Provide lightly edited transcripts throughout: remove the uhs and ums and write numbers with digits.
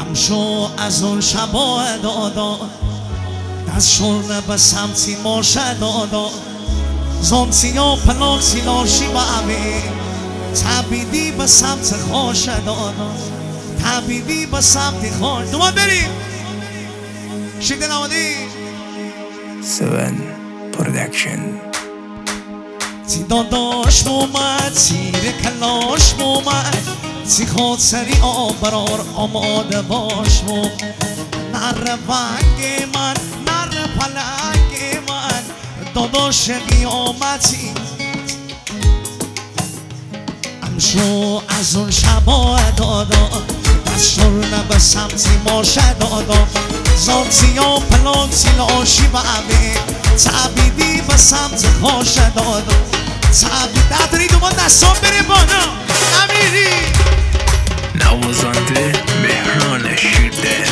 شو از اون شبا دادا دست شرنه به سمتی ماشه دادا زانسی یا پلاسی لاشی و عمی تبیدی به سمت خوش دادا تبیدی به سمت خوش دوان بریم شکل نوادی 7 پرودکشن تی داداش مومد تیر کلاش مومد تی خاطری آبرار آماده باش مو نر ونگ من نر پلنگ من داداش قیامتی امشو از اون شبا دادا دست شرنه به سمتی ماشه دادا زانسی یا پلانسی لاشی و عبی تبیدی به سمت خوش دادا تبید نداری دوما دستان بری بانا نمیری نوازنده مهران شیردل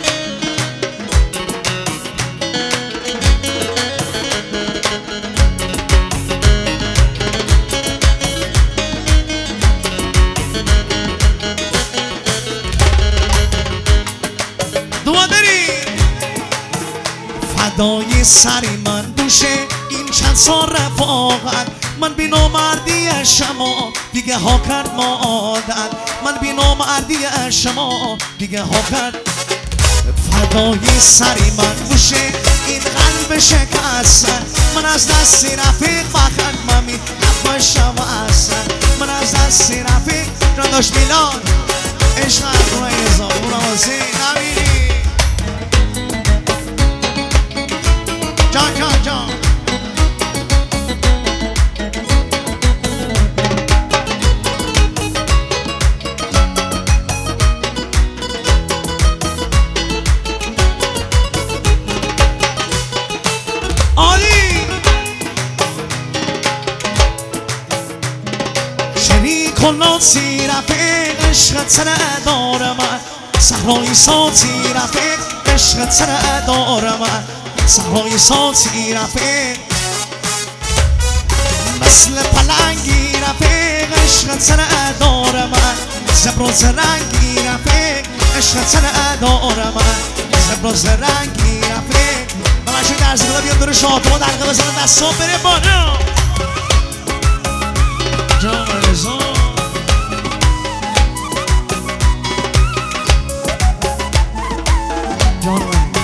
فدای سری من دوشه این چند سال رفاقت من بی نامردی شما دیگه ها کرد ما عادت من بی نامردی شما دیگه ها کرد فدای سری من دوشه این قلب شکستن من از دست رفیق فقط ممی نفشم اصلا من از دست رفیق جانداش میلان عشق اکنه زابون آزی نمیری جان جان جان عالی شریک و ناسی رفیق عشق تنه دارم صحرای ساتی رفیق عشق تنه دارم صحرای ساتی رفیق مثل پلنگی رفیق عشق تنه دارم زبر و زرنگی رفیق عشق تنه دارم زبر و زرنگی رفیق نمشه درزی کلا بیاد دور شاطما درقه بزنن دستان بره بالا جان رزا جان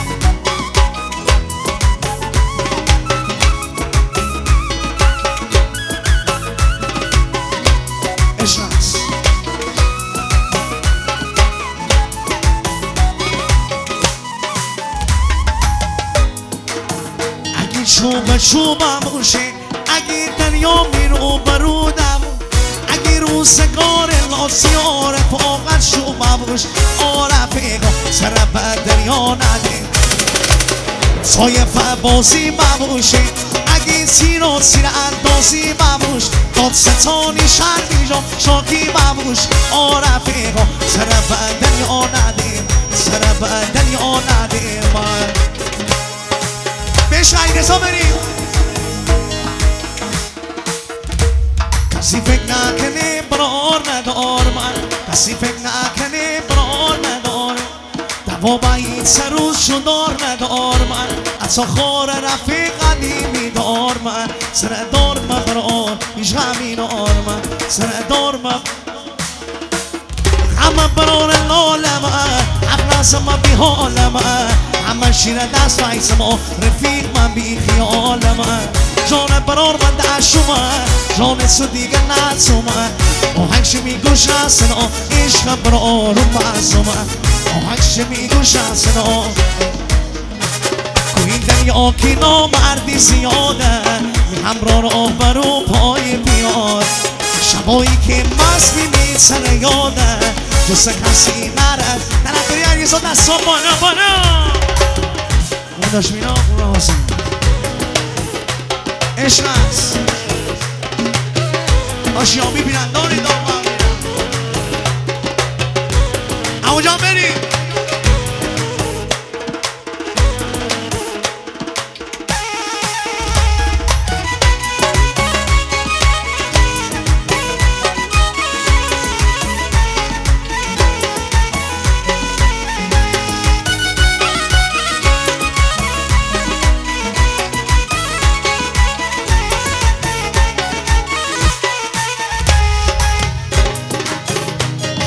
شوم شومم باشه اگه دریا میرو برودم اگه روزگار لاسیار فاقت شومم باشه آرفیقا سر به دریا نده سایف بازی مباشه اگه سیر و سیر اندازی مباش داد ستانی شرقی جا شاکی مباش آرفیقا سر به دریا نده سر به دریا نده من بهش عیرزا بریم کسی فکر نکنه برار ندار من کسی فکر نکنه برار ندار دوا باید سر روز شدار ندار من حتی خور رفیق قدیمی دار من سر دار من برار ایش غمی نار من سر دار من همه برار لاله من افلاس من بی حال من همه شیر دست ویس ما رفیق من بی خیال من جان برار من دشو من جان سو دیگه نتو من آهنگش میگوش هستنا عشق برار و مزو من آهنگش میگوش هستنا کوین دنیا که نامردی زیاده همراه راه برو پای بیاد شبایی که مست میبین سر یاده جسه کسی نرد نرد عریضا دستا بانا بانا اون داشت مینا اون را حسن عشق هست آشیامی بینندانی دام همون جان بریم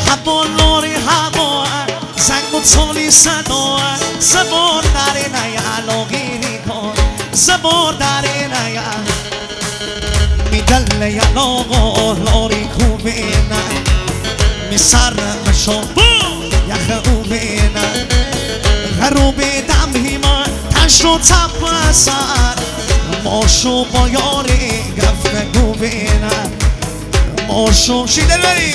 هوا لوری هوا زنگ و تولی صدا زبار داره نیا لگیری کن زبار داره نیا میدل یا لگو لوری خوبه نه میسر مشو یخ خوبه نه غروب دم هیما تشو تپسر ماشو با یاری گفت خوبه نه ماشو شیده بری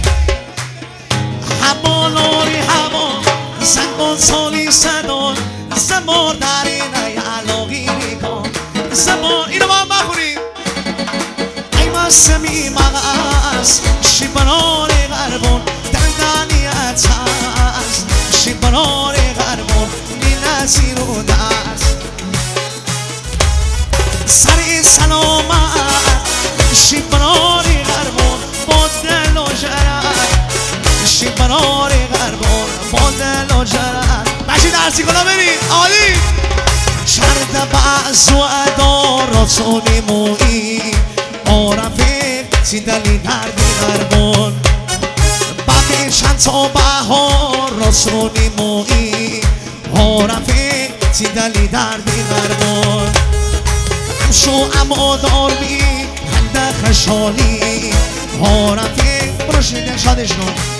هوا لوری هوا زنگ و تولی صدا زبار داره نیا لگیری کن زبار اینو با هم بخونیم ای مسمی مغز شیبرار غربون دندانیت هست شیبرار غربون بی نظیر و دست سر سلامت شیبرار غربون با دل و جرد شیبرار غربون با دل و جرد بچی درسی کلا برید عالی شرد بعض و ادارات و نیمویی عرفه سیدلی دردی غربون بعد چند تا بهار رسونی مویی عرفه سیدلی دردی غربون همشو اما دارمی هنده خشالی عرفه برو شدن شادش کن